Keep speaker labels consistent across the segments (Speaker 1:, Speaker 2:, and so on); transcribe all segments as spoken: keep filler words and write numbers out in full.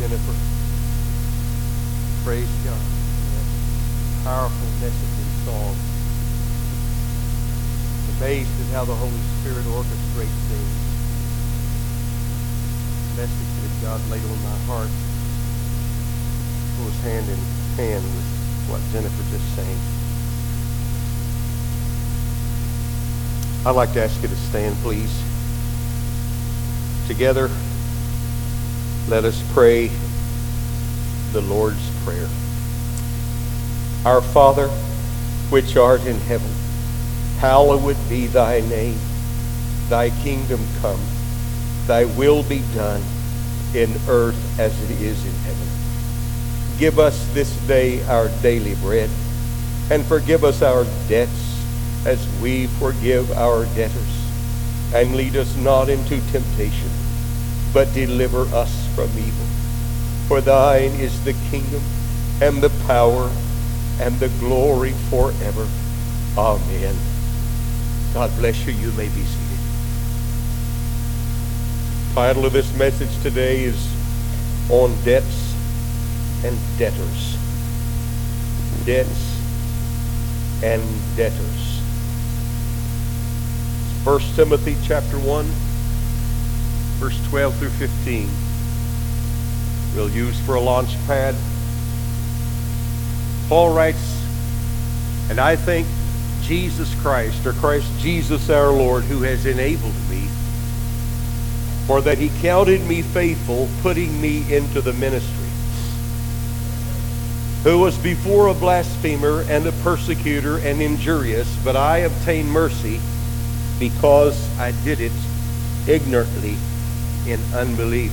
Speaker 1: Jennifer. Praise God. That powerful message and song. Amazed at how the Holy Spirit orchestrates things. The message that God laid on my heart goes hand in hand with what Jennifer just sang. I'd like to ask you to stand, please. Together, let us pray the Lord's Prayer. Our Father, which art in heaven, hallowed be thy name. Thy kingdom come. Thy will be done in earth as it is in heaven. Give us this day our daily bread, and forgive us our debts as we forgive our debtors. And lead us not into temptation, but deliver us from evil. For thine is the kingdom, and the power, and the glory forever. Amen. God bless you. You may be seated. The title of this message today is On Debts and Debtors. Debts and Debtors. First Timothy chapter one, verse twelve through fifteen. We'll use for a launch pad. Paul writes, "And I thank Jesus Christ, or Christ Jesus our Lord, who has enabled me, for that he counted me faithful, putting me into the ministry, who was before a blasphemer and a persecutor and injurious, but I obtained mercy, because I did it ignorantly in unbelief.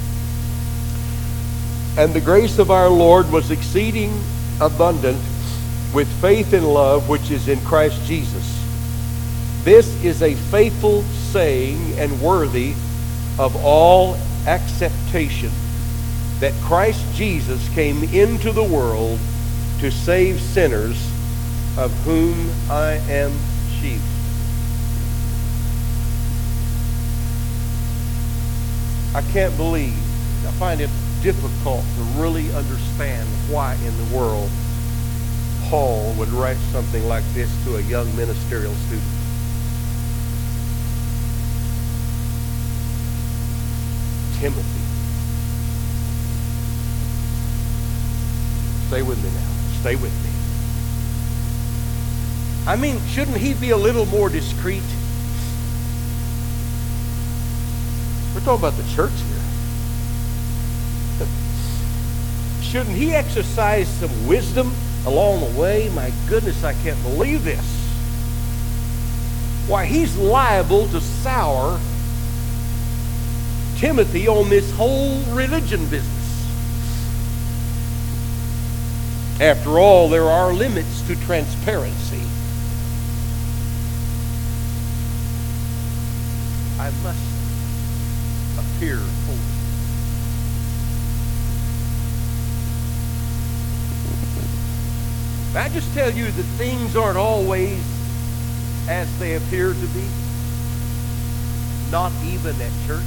Speaker 1: And the grace of our Lord was exceeding abundant with faith and love which is in Christ Jesus. This is a faithful saying and worthy of all acceptation, that Christ Jesus came into the world to save sinners, of whom I am chief." I can't believe, I find it difficult to really understand why in the world Paul would write something like this to a young ministerial student. Timothy. Stay with me now. Stay with me. I mean, shouldn't he be a little more discreet? We're talking about the church here. Shouldn't he exercise some wisdom along the way? My goodness, I can't believe this. Why, he's liable to sour Timothy on this whole religion business. After all, there are limits to transparency. I must appear holy. I just tell you that things aren't always as they appear to be, not even at church.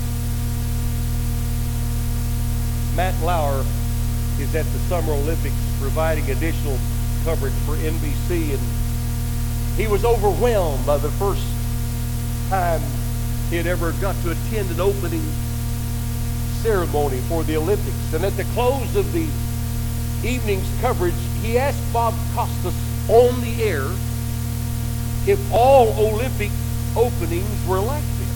Speaker 1: Matt Lauer is at the Summer Olympics providing additional coverage for N B C, and he was overwhelmed by the first time he had ever got to attend an opening ceremony for the Olympics. And at the close of the evening's coverage, he asked Bob Costas on the air if all Olympic openings were like this.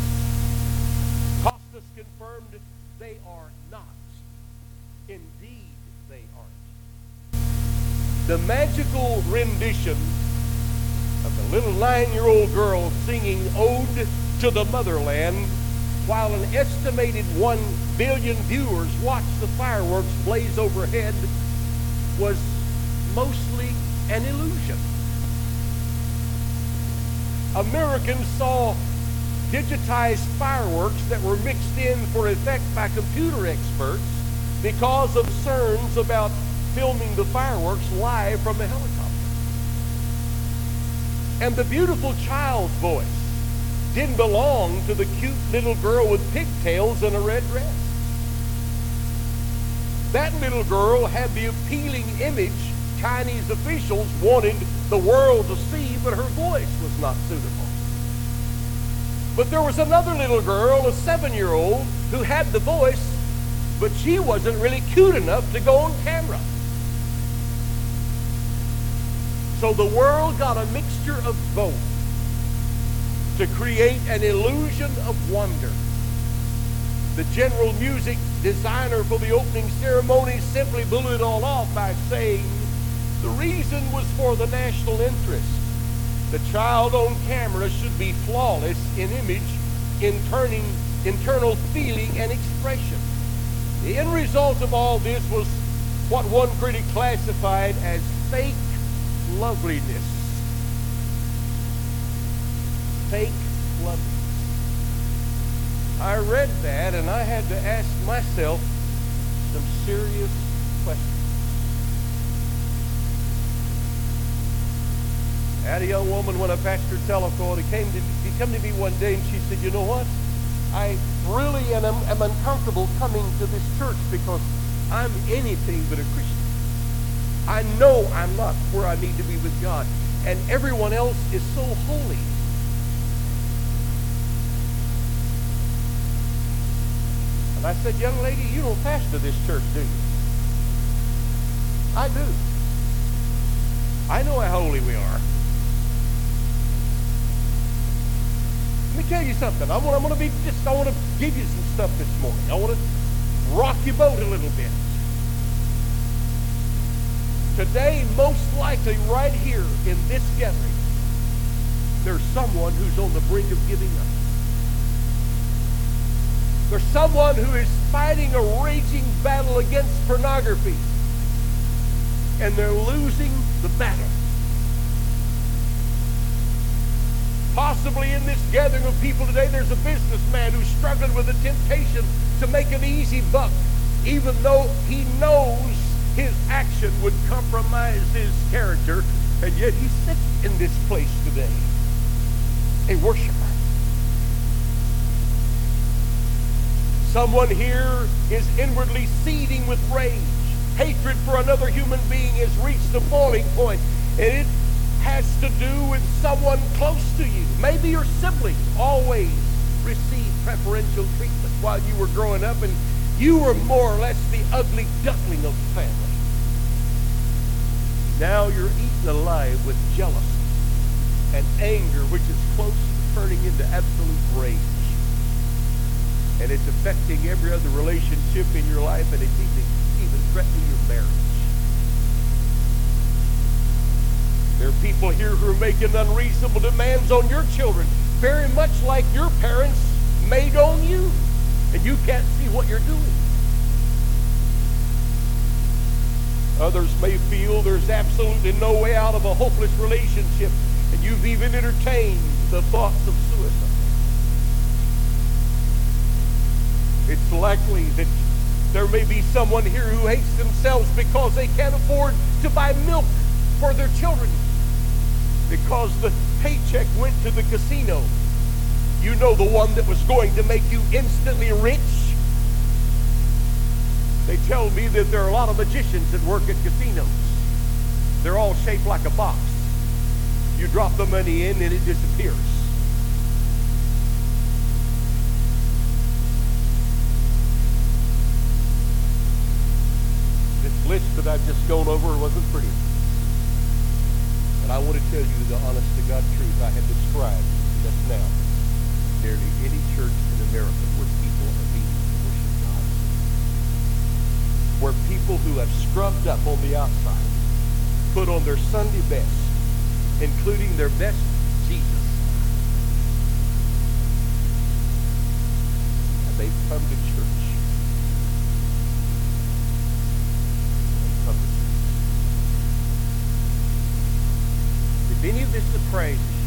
Speaker 1: Costas confirmed they are not. Indeed, they aren't. The magical rendition of the little nine-year-old girl singing Ode to the Motherland while an estimated one billion viewers watched the fireworks blaze overhead was mostly an illusion. Americans saw digitized fireworks that were mixed in for effect by computer experts because of concerns about filming the fireworks live from a helicopter. And the beautiful child's voice didn't belong to the cute little girl with pigtails and a red dress. That little girl had the appealing image Chinese officials wanted the world to see, but her voice was not suitable. But there was another little girl, a seven-year-old, who had the voice, but she wasn't really cute enough to go on camera. So the world got a mixture of both to create an illusion of wonder. The general music designer for the opening ceremony simply blew it all off by saying the reason was for the national interest. The child on camera should be flawless in image, in turning, internal feeling and expression. The end result of all this was what one critic classified as fake loveliness. Fake loveliness. I read that and I had to ask myself some serious questions. I had a young woman when I pastored Telephone, who came to, she came to me one day and she said, you know what? I really am, am uncomfortable coming to this church because I'm anything but a Christian. I know I'm not where I need to be with God, and everyone else is so holy. And I said, young lady, you don't pastor this church, do you? I do. I know how holy we are. Let me tell you something. I want, I'm going to be just, I want to give you some stuff this morning. I want to rock your boat a little bit. Today, most likely right here in this gathering, there's someone who's on the brink of giving up. There's someone who is fighting a raging battle against pornography, and they're losing the battle. Possibly in this gathering of people today, there's a businessman who's struggling with the temptation to make an easy buck, even though he knows his action would compromise his character, and yet he sits in this place today, a worshiper. Someone here is inwardly seething with rage. Hatred for another human being has reached a boiling point, and it has to do with someone close to you. Maybe your sibling always received preferential treatment while you were growing up, and you were more or less the ugly duckling of the family. Now you're eaten alive with jealousy and anger, which is close to turning into absolute rage. And it's affecting every other relationship in your life, and it's even, even threatening your marriage. There are people here who are making unreasonable demands on your children, very much like your parents made on you, and you can't see what you're doing. Others may feel there's absolutely no way out of a hopeless relationship, and you've even entertained the thoughts of suicide. It's likely that there may be someone here who hates themselves because they can't afford to buy milk for their children, because the paycheck went to the casino. You know, the one that was going to make you instantly rich. They tell me that there are a lot of magicians that work at casinos. They're all shaped like a box. You drop the money in and it disappears. This list that I've just gone over wasn't pretty. But I want to tell you the honest to God truth. I have described just now nearly any church in America where people are meeting to worship God. Where people who have scrubbed up on the outside put on their Sunday best, including their best Jesus. And they've come to church. They've come to church. If any of this surprises you,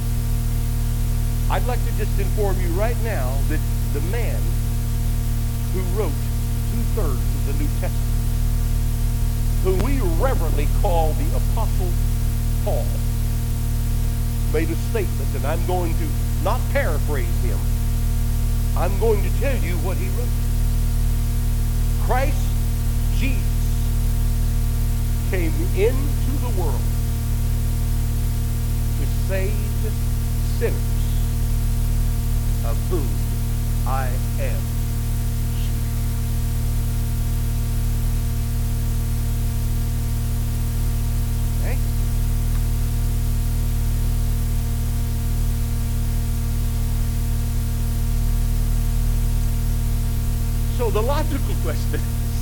Speaker 1: I'd like to just inform you right now that the man who wrote two-thirds of the New Testament, whom we reverently call the Apostle Paul, made a statement, and I'm going to not paraphrase him. I'm going to tell you what he wrote. Christ Jesus came into the world to save sinners, of whom I am chief. Okay? So the logical question is,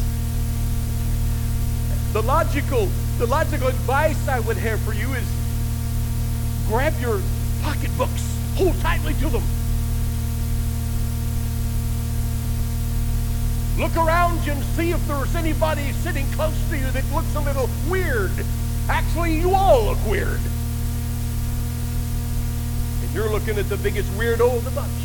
Speaker 1: the logical, the logical advice I would have for you is grab your pocketbooks, hold tightly to them. Look around you and see if there's anybody sitting close to you that looks a little weird. Actually, you all look weird. And you're looking at the biggest weirdo of the bunch.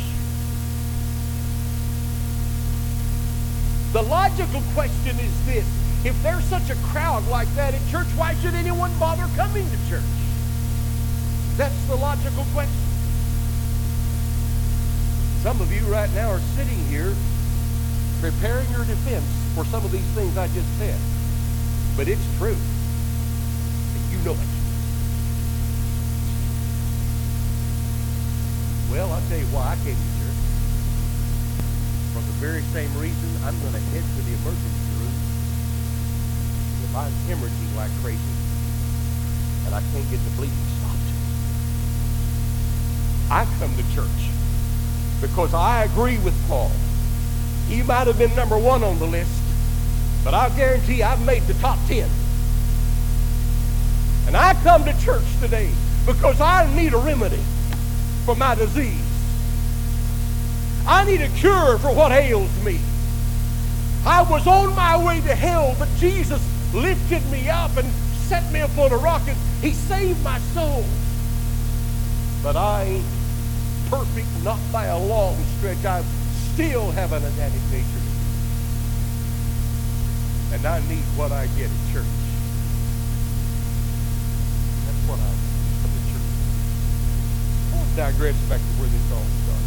Speaker 1: The logical question is this: if there's such a crowd like that at church, why should anyone bother coming to church? That's the logical question. Some of you right now are sitting here preparing your defense for some of these things I just said. But it's true. And you know it. Well, I'll tell you why I came to church. For the very same reason, I'm going to head to the emergency room if I'm hemorrhaging like crazy and I can't get the bleeding stopped. I come to church because I agree with Paul. He might have been number one on the list, but I'll guarantee I've made the top ten. And I come to church today because I need a remedy for my disease. I need a cure for what ails me. I was on my way to hell, but Jesus lifted me up and set me upon a rock, and he saved my soul. But I ain't perfect, not by a long stretch. I still have an Adamic nature. And I need what I get at church. That's what I come to church. I want to digress back to where this all started.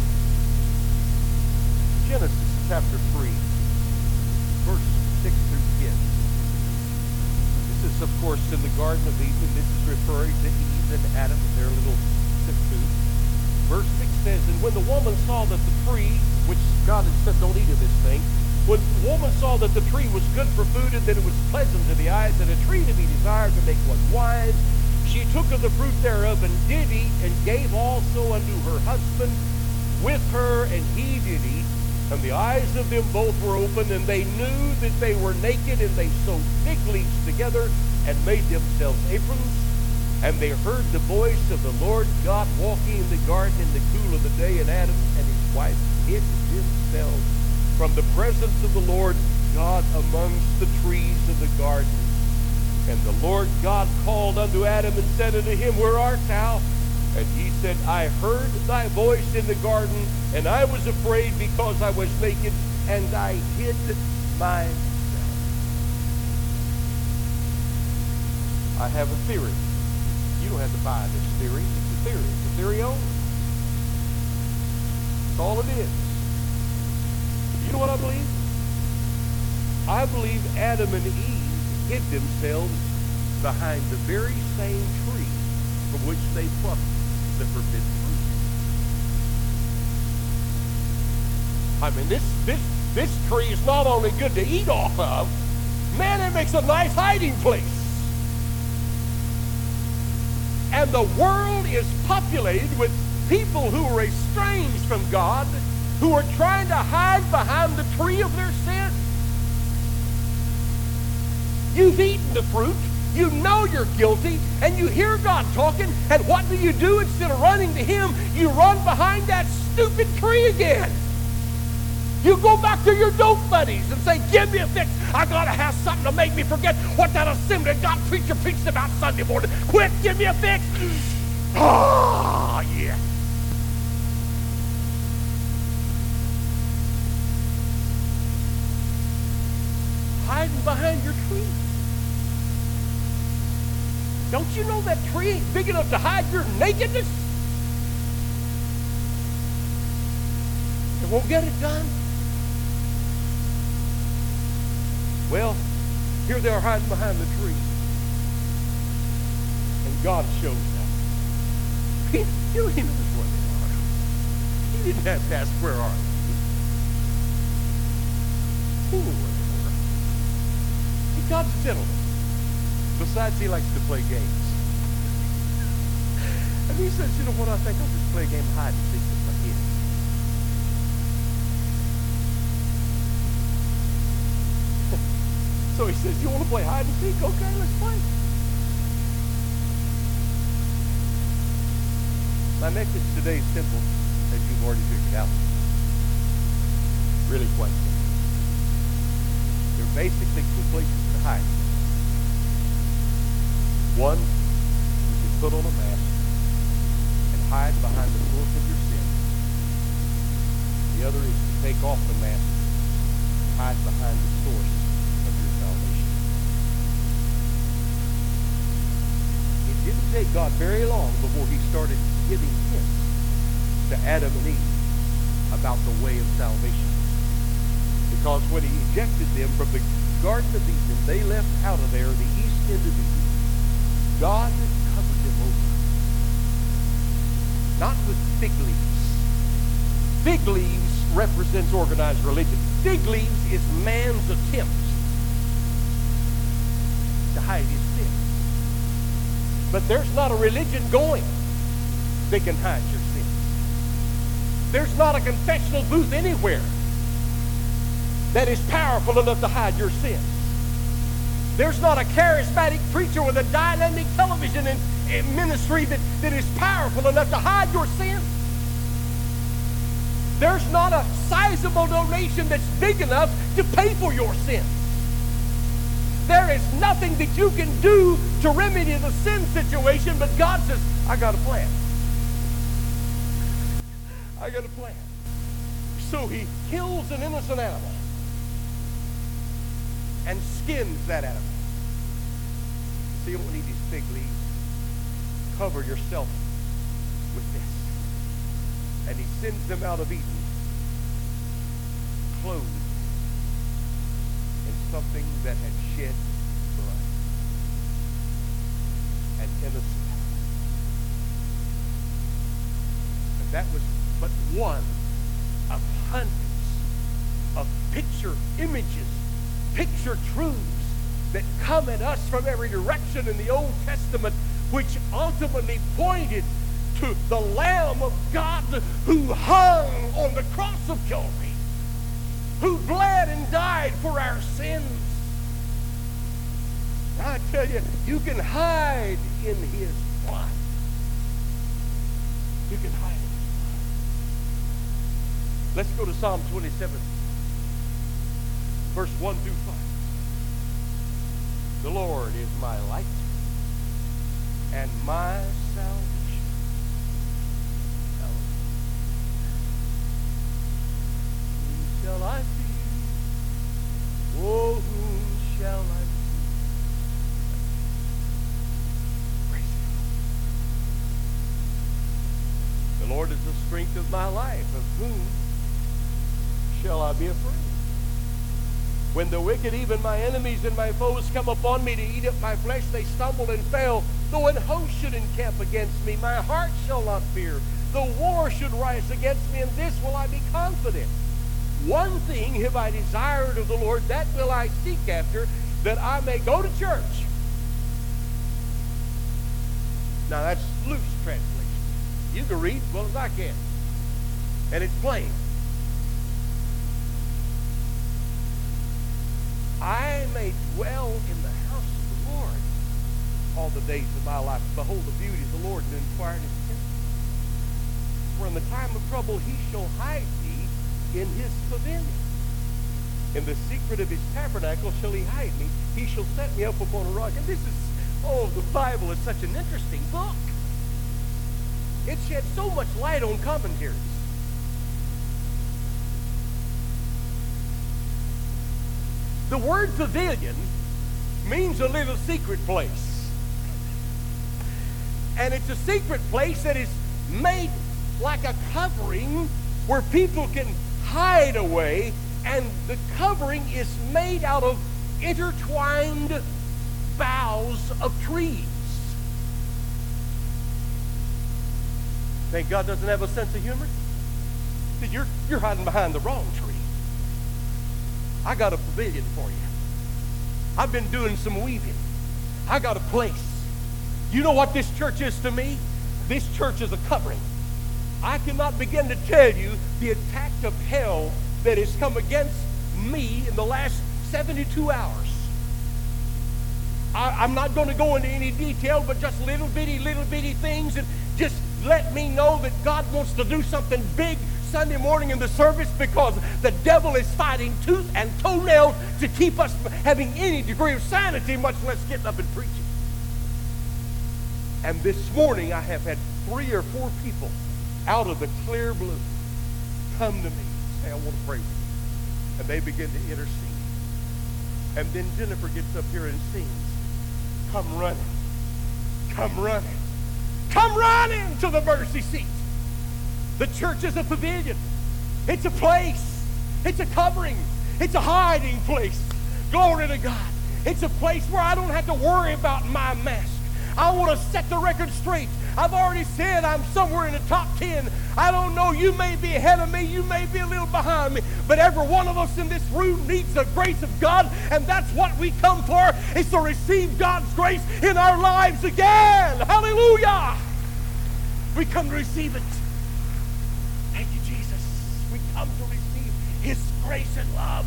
Speaker 1: Genesis chapter three, verse six through ten. This is, of course, in the Garden of Eden. This is referring to Eve and Adam and their little food. Verse six says, and when the woman saw that the tree, which God had said, don't eat of this thing, when the woman saw that the tree was good for food and that it was pleasant to the eyes and a tree to be desired to make one wise, she took of the fruit thereof and did eat, and gave also unto her husband with her, and he did eat. And the eyes of them both were opened, and they knew that they were naked, and they sewed fig leaves together and made themselves aprons. And they heard the voice of the Lord God walking in the garden in the cool of the day, and Adam and his wife hid themselves from the presence of the Lord God amongst the trees of the garden. And the Lord God called unto Adam and said unto him, where art thou? And he said, I heard thy voice in the garden, and I was afraid because I was naked, and I hid myself. I have a theory. You don't have to buy this theory. It's a theory. It's a theory only. That's all it is. You know what I believe? I believe Adam and Eve hid themselves behind the very same tree from which they plucked the forbidden fruit. I mean, this this this tree is not only good to eat off of, man, it makes a nice hiding place. And the world is populated with people who are estranged from God, who are trying to hide behind the tree of their sin. You've eaten the fruit. You know you're guilty, and you hear God talking, and what do you do? Instead of running to him, you run behind that stupid tree again. You go back to your dope buddies and say, give me a fix. I gotta have something to make me forget what that Assembly of God preacher preached about Sunday morning. Quit, give me a fix. Ah, yeah. Hiding behind your tree. Don't you know that tree ain't big enough to hide your nakedness? It won't get it done. Well, Here they are hiding behind the tree. And God shows up. He, he knows where they are. He didn't have to ask, where are you? He knew where they were. He, God's a gentleman. Besides, he likes to play games. And he says, you know what, I think I'll just play a game of hide and seek with my kids. So he says, you want to play hide and seek? Okay, let's play. My message today is simple, as you've already figured out. Really quite simple. There are basically two places to hide. One, you can put on a mask and hide behind the source of your sin. The other is to take off the mask and hide behind the source of your salvation. It didn't take God very long before he started giving hints to Adam and Eve about the way of salvation. Because when he ejected them from the Garden of Eden, they left out of there the east end of Eden. God covered them over. Not with fig leaves. Fig leaves represents organized religion. Fig leaves is man's attempt to hide his sin. But there's not a religion going that can hide your sins. There's not a confessional booth anywhere that is powerful enough to hide your sins. There's not a charismatic preacher with a dynamic television and, and ministry that, that is powerful enough to hide your sins. There's not a sizable donation that's big enough to pay for your sins. There is nothing that you can do to remedy the sin situation, but God says, I got a plan. I got a plan. So he kills an innocent animal and skins that animal. So you don't need these fig leaves. Cover yourself with this. And he sends them out of Eden, clothed in something that had shed blood. An innocent animal. And that was but one of hundreds of picture images, picture truths that come at us from every direction in the Old Testament, which ultimately pointed to the Lamb of God who hung on the cross of Calvary, who bled and died for our sins. I tell you, you can hide in his blood. You can hide in his blood. Let's go to Psalm twenty-seven, verse one through five. The Lord is my light and my salvation. Whom shall I fear? Oh, whom shall I fear? Praise God. The Lord is the strength of my life. Of whom shall I be afraid? When the wicked, even my enemies and my foes, come upon me to eat up my flesh, they stumble and fail. Though an host should encamp against me, my heart shall not fear. Though war should rise against me, in this will I be confident. One thing have I desired of the Lord, that will I seek after, that I may go to church. Now that's loose translation. You can read as well as I can. And it's plain. I may dwell in the house of the Lord all the days of my life. Behold the beauty of the Lord and inquire in his temple. For in the time of trouble he shall hide me in his pavilion. In the secret of his tabernacle shall he hide me. He shall set me up upon a rock. And this is, oh, the Bible is such an interesting book. It sheds so much light on commentaries. The word pavilion means a little secret place. And it's a secret place that is made like a covering where people can hide away, and the covering is made out of intertwined boughs of trees. Think God doesn't have a sense of humor? You're, you're hiding behind the wrong tree. I got a pavilion for you. I've been doing some weaving. I got a place. You know what this church is to me? This church is a covering. I cannot begin to tell you the attack of hell that has come against me in the last seventy-two hours. I, I'm not going to go into any detail, but just little bitty, little bitty things, and just let me know that God wants to do something big Sunday morning in the service, because the devil is fighting tooth and toenail to keep us from having any degree of sanity, much less getting up and preaching. And this morning I have had three or four people out of the clear blue come to me and say, I want to pray with you. And they begin to intercede. And then Jennifer gets up here and sings, come running, come running, come running to the mercy seat. The church is a pavilion. It's a place. It's a covering. It's a hiding place. Glory to God. It's a place where I don't have to worry about my mask. I want to set the record straight. I've already said I'm somewhere in the top ten. I don't know. You may be ahead of me. You may be a little behind me. But every one of us in this room needs the grace of God. And that's what we come for, is to receive God's grace in our lives again. Hallelujah. We come to receive it. Thank you, Jesus. We come to receive His grace and love.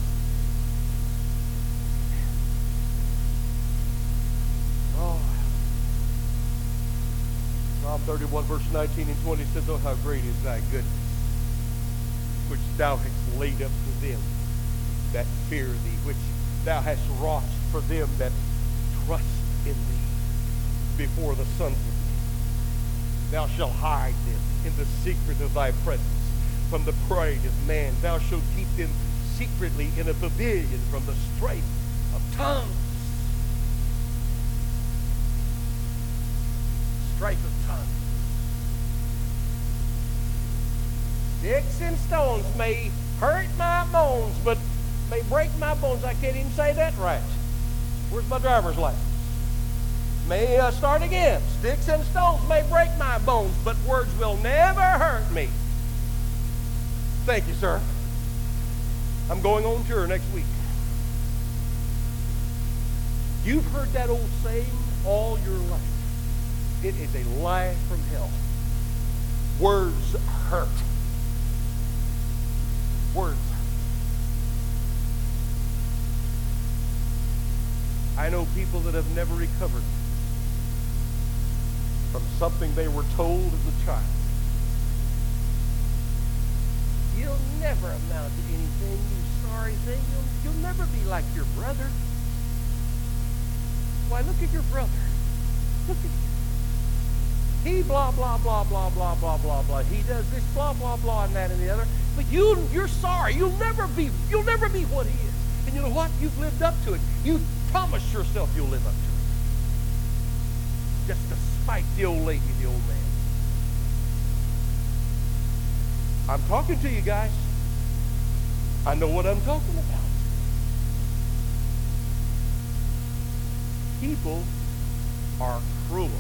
Speaker 1: Oh. Psalm thirty-one, verse nineteen and twenty says, oh, how great is thy goodness, which thou hast laid up for them that fear thee, which thou hast wrought for them that trust in thee before the sons of men. Thou shalt hide them in the secret of thy presence from the pride of man. Thou shalt keep them secretly in a pavilion from the strife of tongues. Strife of tongues. Sticks and stones may hurt my bones, but may break my bones. I can't even say that right. Where's my driver's license? May uh, start again. Sticks and stones may break my bones, but words will never hurt me. Thank you, sir. I'm going on tour next week. You've heard that old saying all your life. It is a lie from hell. Words hurt. Words. I know people that have never recovered from something they were told as a child. You'll never amount to anything, you sorry thing. You'll, you'll never be like your brother. Why, look at your brother. Look at him. He blah, blah, blah, blah, blah, blah, blah, blah. He does this blah, blah, blah, and that and the other. But you, you're sorry. You'll never be, you'll never be what he is. And you know what? You've lived up to it. You've promised yourself you'll live up to it. Just to spite the old lady, the old man. I'm talking to you guys. I know what I'm talking about. People are cruel.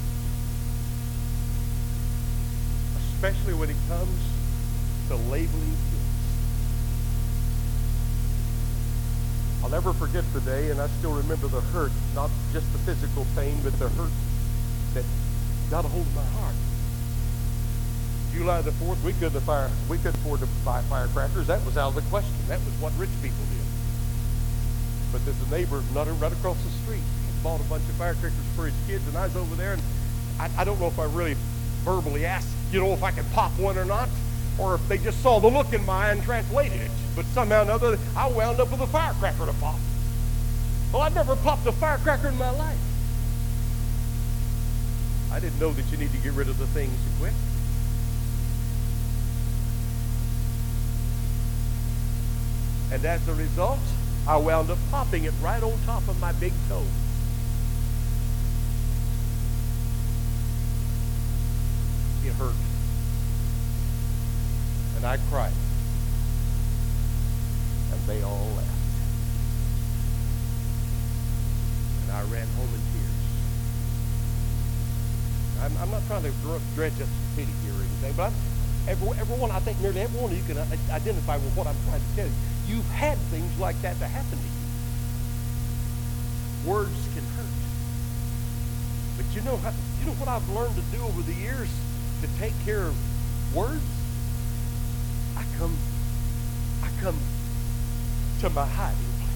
Speaker 1: Especially when it comes to labeling kids. I'll never forget the day, and I still remember the hurt, not just the physical pain, but the hurt that got a hold of my heart. July the fourth, we couldn't fire, we couldn't afford to buy firecrackers. That was out of the question. That was what rich people did. But there's a neighbor right across the street who bought a bunch of firecrackers for his kids, and I was over there, and I, I don't know if I really verbally asked, you know, if I could pop one or not, or if they just saw the look in my eye and translated it. But somehow or another, I wound up with a firecracker to pop. Well, I'd never popped a firecracker in my life. I didn't know that you need to get rid of the things quick. And as a result, I wound up popping it right on top of my big toe. It hurt. And I cried. And they all laughed. I ran home in tears. I'm, I'm not trying to dredge up some pity here or anything, but I'm, every, everyone, I think nearly everyone of you can identify with what I'm trying to tell you. You've had things like that to happen to you. Words can hurt. But you know, how, you know what I've learned to do over the years to take care of words? I come, I come to my hiding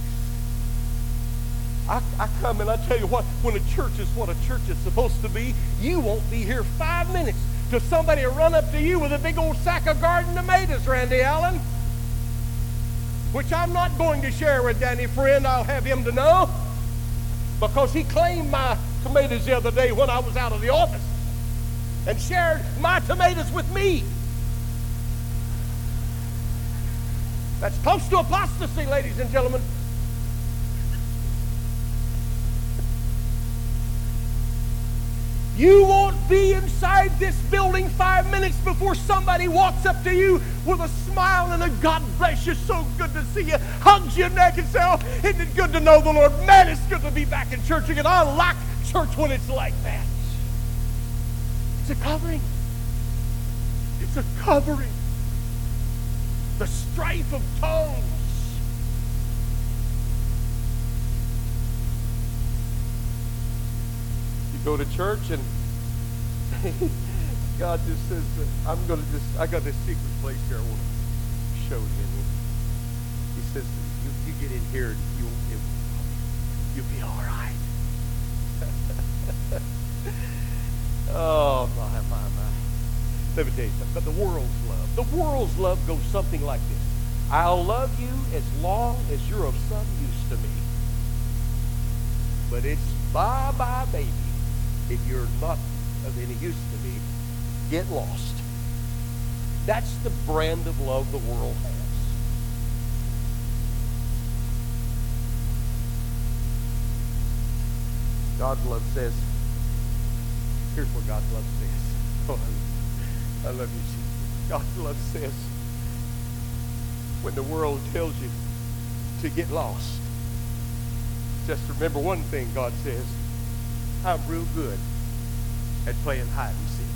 Speaker 1: place. I, I come and I tell you what, when a church is what a church is supposed to be, you won't be here five minutes till somebody will run up to you with a big old sack of garden tomatoes, Randy Allen, which I'm not going to share with Danny Friend. I'll have him to know, because he claimed my tomatoes the other day when I was out of the office and shared my tomatoes with me. That's close to apostasy, ladies and gentlemen. You won't be inside this building five minutes before somebody walks up to you with a smile and a God bless you, so good to see you, hugs your neck and says, oh, isn't it good to know the Lord? Man, it's good to be back in church again. I like church when it's like that. It's a covering. It's a covering. The strife of tongues. You go to church and God just says, I'm going to just, I got this secret place here I want to show you. He says, you, you get in here and you, it, you'll be all right. Oh, my, my, my. Let me tell you something. But the world's love. The world's love goes something like this. I'll love you as long as you're of some use to me. But it's bye-bye, baby. If you're not of any use to me, get lost. That's the brand of love the world has. God's love says, here's what God's love says. Oh, I love you, Jesus. God's love says, when the world tells you to get lost, just remember one thing. God says, I'm real good at playing hide and seek.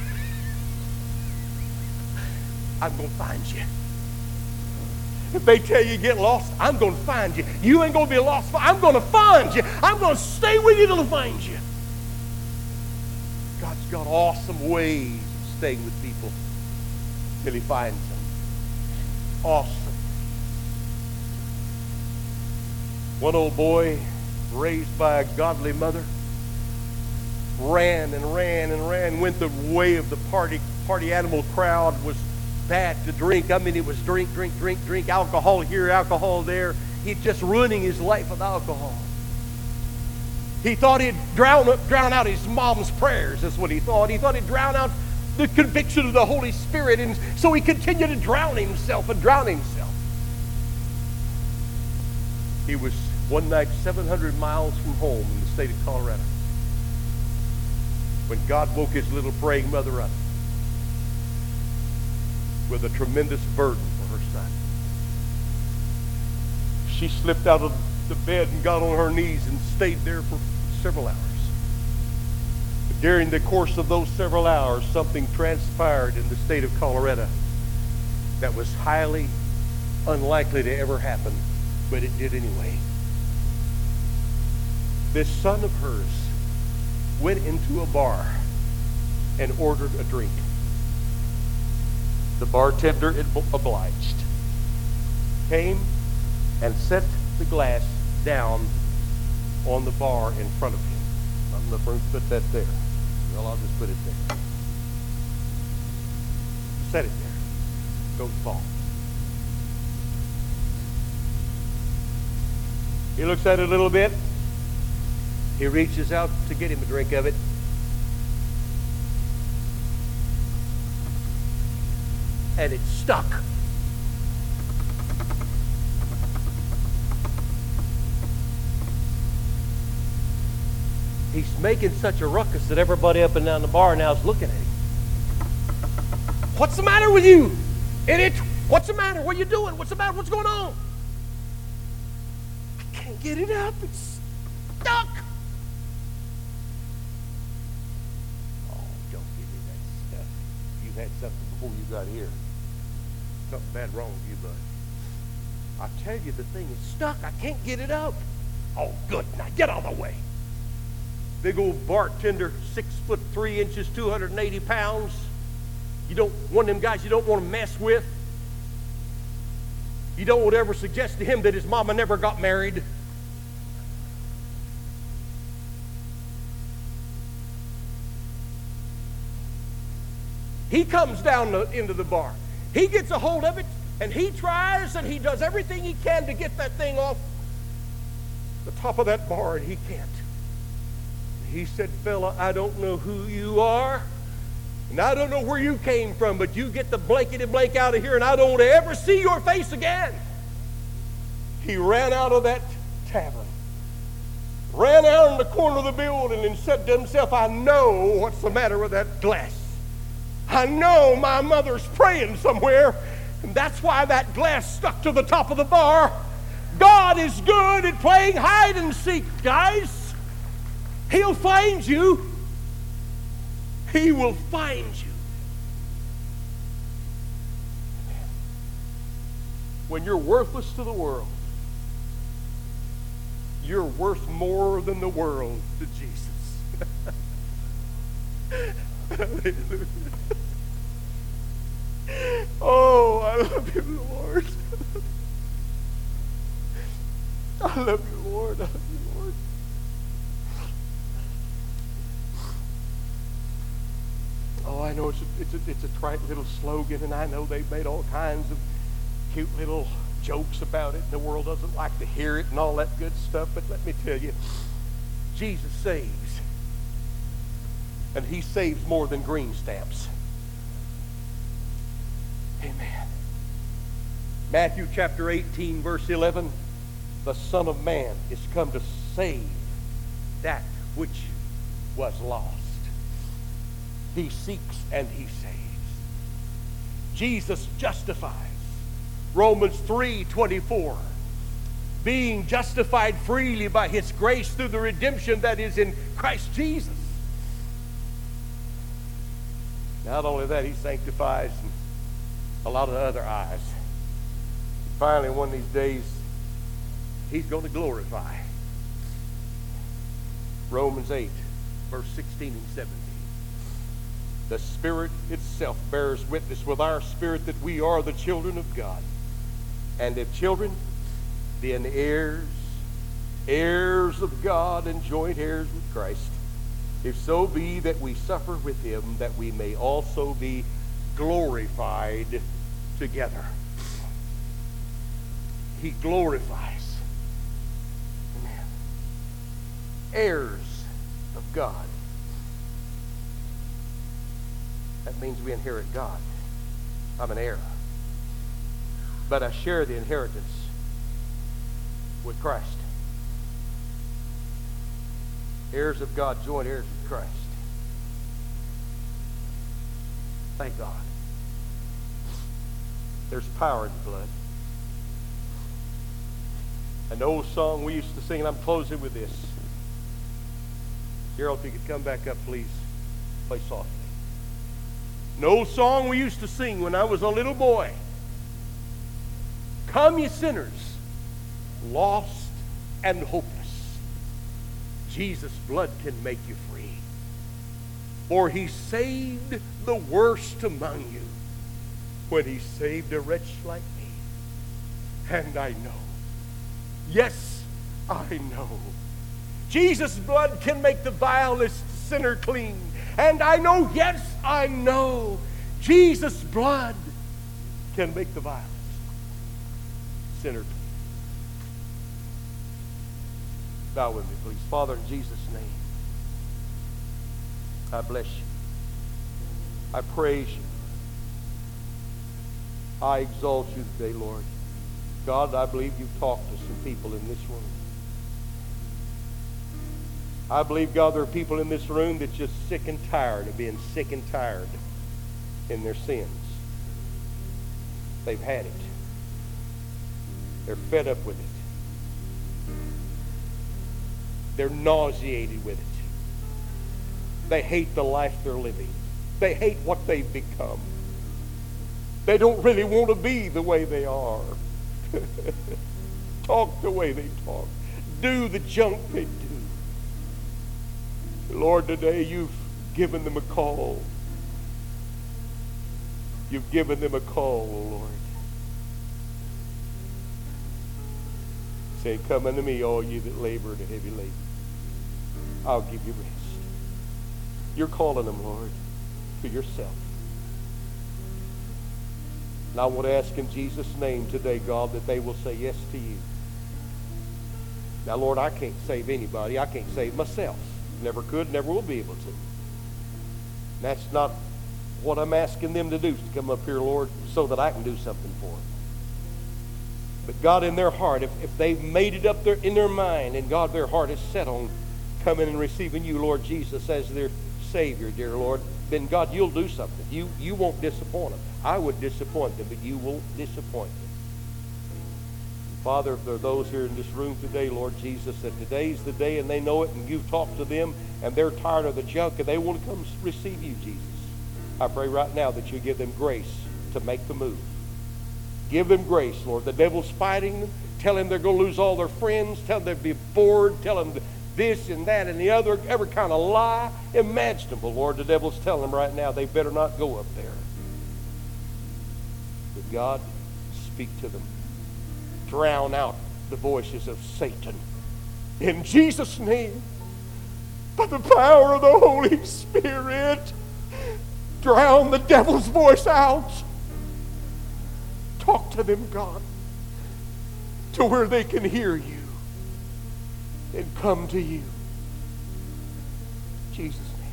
Speaker 1: I'm going to find you. If they tell you get lost, I'm going to find you. You ain't going to be lost. I'm going to find you. I'm going to stay with you till I find you. God's got awesome ways of staying with people till he finds them. Awesome. One old boy raised by a godly mother ran and ran and ran, went the way of the party party animal crowd, was bad to drink. I mean, it was drink, drink, drink, drink, alcohol here, alcohol there. He's just ruining his life with alcohol. He thought he'd drown, drown out his mom's prayers. That's what he thought. He thought he'd drown out the conviction of the Holy Spirit, and so he continued to drown himself and drown himself. He was one night seven hundred miles from home in the state of Colorado when God woke his little praying mother up with a tremendous burden for her son. She slipped out of the bed and got on her knees and stayed there for several hours. But during the course of those several hours, something transpired in the state of Colorado that was highly unlikely to ever happen, but it did anyway. This son of hers went into a bar and ordered a drink. The bartender obliged, came and set the glass down on the bar in front of him. I'm going to put that there. Well, I'll just put it there. Set it there. Don't fall. He looks at it a little bit. He reaches out to get him a drink of it. And it's stuck. He's making such a ruckus that everybody up and down the bar now is looking at him. What's the matter with you, idiot? What's the matter? What are you doing? What's the matter? What's going on? I can't get it up. It's stuck. had something before you got here. Something bad wrong with you, bud. I tell you, the thing is stuck. I can't get it up. Oh, good. Now get out of the way. Big old bartender, six foot three inches, two hundred eighty pounds. You don't, one of them guys you don't want to mess with. You don't want to ever suggest to him that his mama never got married. He comes down the, into the bar. He gets a hold of it, and he tries, and he does everything he can to get that thing off the top of that bar, and he can't. He said, fella, I don't know who you are, and I don't know where you came from, but you get the blankety blank out of here, and I don't want to ever see your face again. He ran out of that tavern, ran out in the corner of the building, and said to himself, I know what's the matter with that glass. I know my mother's praying somewhere, and that's why that glass stuck to the top of the bar. God is good at playing hide and seek, guys. He'll find you. He will find you. When you're worthless to the world, you're worth more than the world to Jesus. Hallelujah. Oh, I love you, Lord. I love you, Lord. I love you, Lord. Oh, I know it's a, it's a, it's a trite little slogan, and I know they've made all kinds of cute little jokes about it, and the world doesn't like to hear it and all that good stuff, but let me tell you, Jesus saves. And he saves more than green stamps. Amen. Matthew chapter eighteen, verse eleven. The Son of Man is come to save that which was lost. He seeks and he saves. Jesus justifies. Romans three twenty-four. Being justified freely by his grace through the redemption that is in Christ Jesus. Not only that, he sanctifies a lot of other eyes. Finally, one of these days, he's going to glorify. Romans eight, verse sixteen and seventeen. The Spirit itself bears witness with our spirit that we are the children of God. And if children, then heirs, heirs of God and joint heirs with Christ. If so be that we suffer with him, that we may also be glorified together. He glorifies. Amen. Heirs of God. That means we inherit God. I'm an heir. But I share the inheritance with Christ. Heirs of God, joint heirs with Christ. Thank God. There's power in the blood. An old song we used to sing, and I'm closing with this. Gerald, if you could come back up, please. Play softly. An old song we used to sing when I was a little boy. Come, ye sinners, lost and hopeless. Jesus' blood can make you free. For he saved the worst among you when he saved a wretch like me. And I know, yes, I know, Jesus' blood can make the vilest sinner clean. And I know, yes, I know, Jesus' blood can make the vilest sinner clean. Bow with me, please. Father, in Jesus' name, I bless you. I praise you. I exalt you today, Lord. God, I believe you've talked to some people in this room. I believe, God, there are people in this room that's just sick and tired of being sick and tired in their sins. They've had it. They're fed up with it. They're nauseated with it. They hate the life they're living. They hate what they've become. They don't really want to be the way they are. Talk the way they talk. Do the junk they do. Lord, today you've given them a call. You've given them a call, oh Lord. Say, come unto me, all ye that labor and are heavy laden. I'll give you rest. You're calling them, Lord, to yourself. And I want to ask in Jesus' name today, God, that they will say yes to you. Now, Lord, I can't save anybody. I can't save myself. Never could, never will be able to. That's not what I'm asking them to do, is to come up here, Lord, so that I can do something for them. But God, in their heart, if, if they've made it up there in their mind, and God, their heart is set on coming and receiving you, Lord Jesus, as their Savior, dear Lord, then God, you'll do something. You, you won't disappoint them. I would disappoint them, but you won't disappoint them. Father, if there are those here in this room today, Lord Jesus, that today's the day and they know it, and you've talked to them and they're tired of the junk and they want to come receive you, Jesus, I pray right now that you give them grace to make the move. Give them grace, Lord. The devil's fighting them. Tell them they're going to lose all their friends. Tell them they'll be bored. Tell them this and that and the other, every kind of lie imaginable, Lord. The devil's telling them right now they better not go up there. But God, speak to them. Drown out the voices of Satan. In Jesus' name, by the power of the Holy Spirit, drown the devil's voice out. Talk to them, God, to where they can hear you and come to you. In Jesus' name.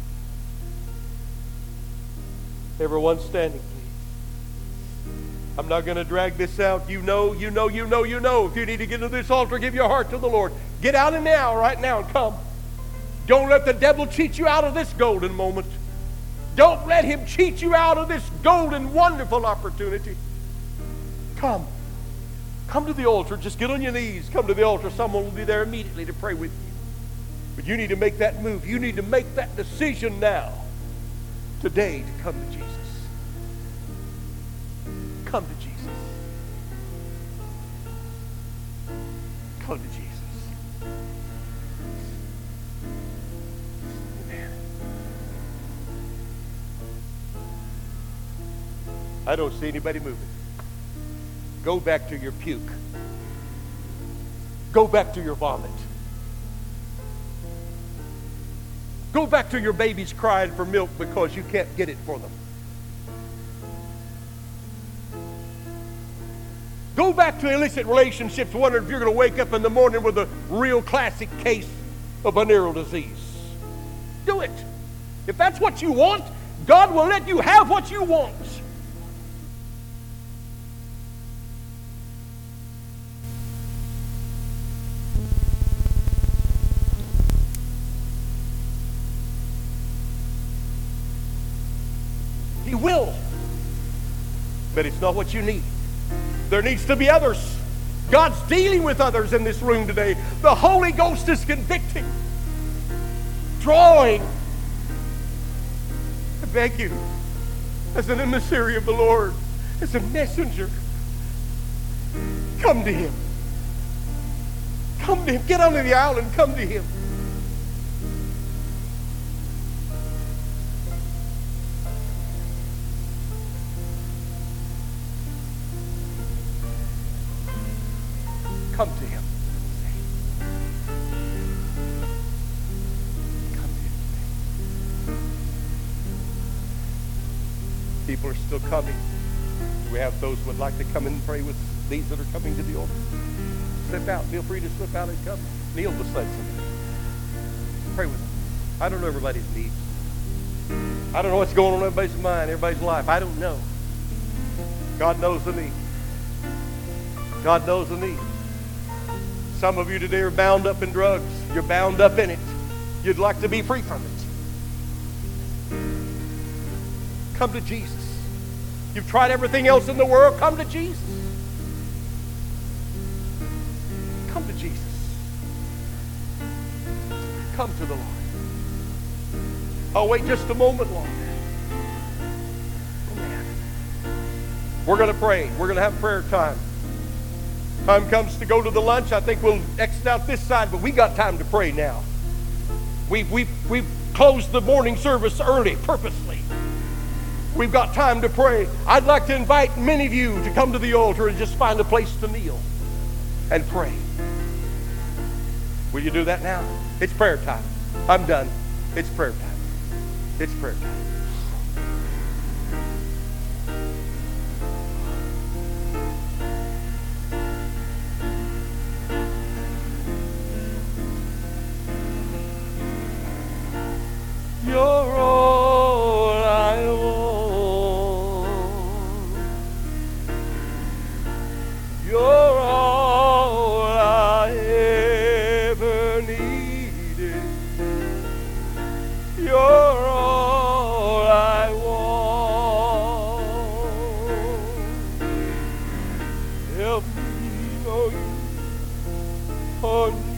Speaker 1: Everyone standing, please. I'm not going to drag this out. You know, you know, you know, you know. If you need to get to this altar, give your heart to the Lord. Get out of now, right now, and come. Don't let the devil cheat you out of this golden moment. Don't let him cheat you out of this golden, wonderful opportunity. Come. Come to the altar. Just get on your knees. Come to the altar. Someone will be there immediately to pray with you. But you need to make that move. You need to make that decision now, today, to come to Jesus. Come to Jesus. Come to Jesus. Amen. I don't see anybody moving. Go back to your puke. Go back to your vomit. Go back to your babies crying for milk because you can't get it for them. Go back to illicit relationships, wondering if you're going to wake up in the morning with a real classic case of venereal disease. Do it. If that's what you want, God will let you have what you want. He will. But it's not what you need. There needs to be others. God's dealing with others in this room today. The Holy Ghost is convicting, drawing. I beg you, as an emissary of the Lord, as a messenger, come to Him. Come to Him. Get under the aisle and come to Him. Come to Him. Come to Him. People are still coming. Do we have those who would like to come and pray with these that are coming to the altar? Slip out. Feel free to slip out and come. Neil beside somebody. Pray with them. I don't know everybody's needs. I don't know what's going on in everybody's mind, everybody's life. I don't know. God knows the need. God knows the need. Some of you today are bound up in drugs. You're bound up in it. You'd like to be free from it. Come to Jesus. You've tried everything else in the world. Come to Jesus. Come to Jesus. Come to the Lord. I'll wait just a moment longer. Amen. We're going to pray. We're going to have prayer time. Time comes to go to the lunch. I think we'll exit out this side, but we got time to pray now. We've, we've, we've closed the morning service early, purposely. We've got time to pray. I'd like to invite many of you to come to the altar and just find a place to kneel and pray. Will you do that now? It's prayer time. I'm done. It's prayer time. It's prayer time. You're all I want. You're all I ever needed. You're all I want. Help me on you, on you.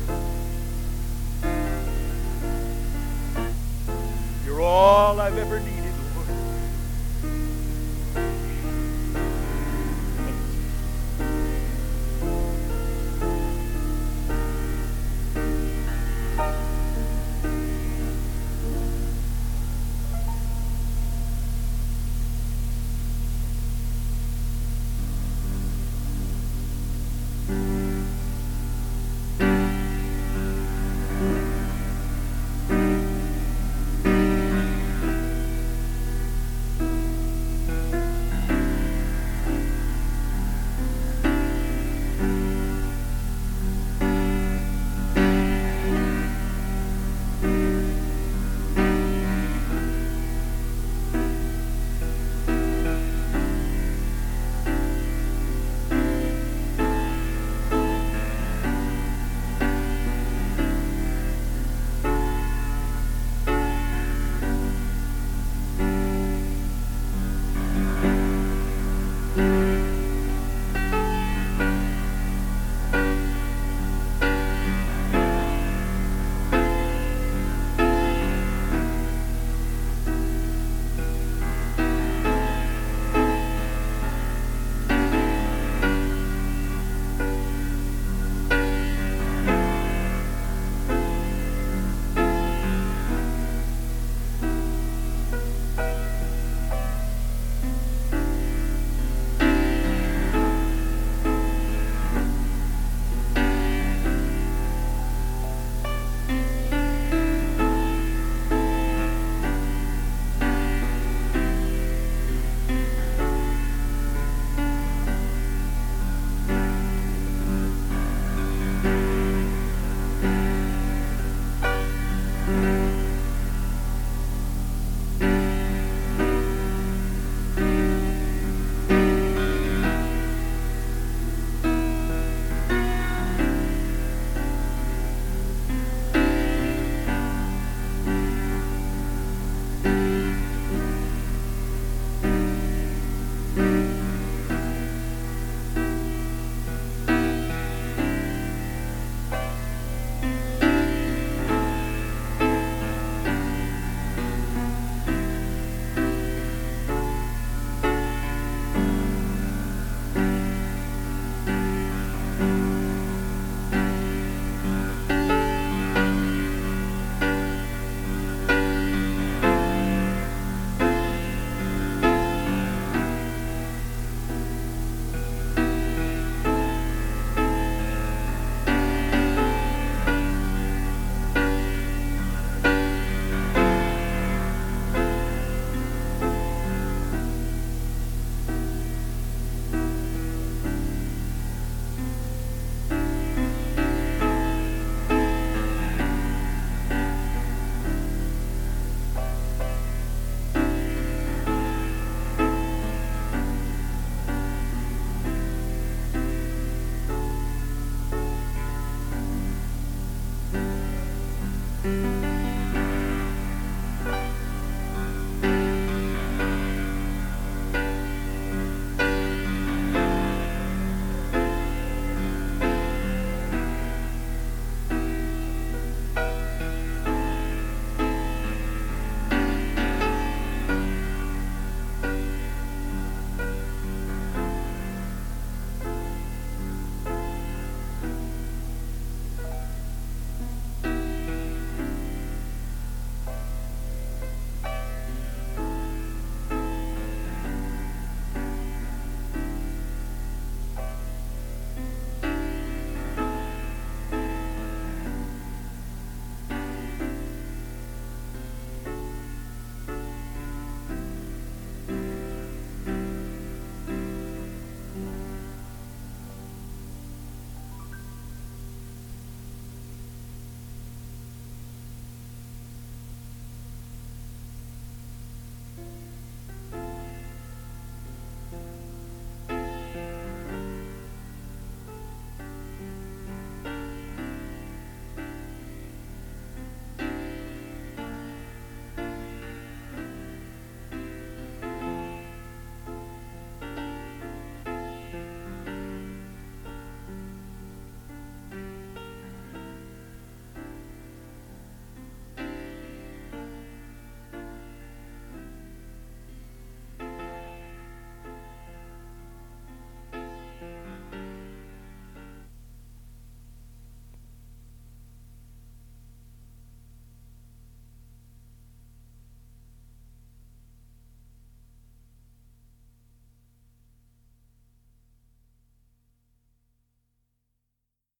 Speaker 1: All I've ever needed.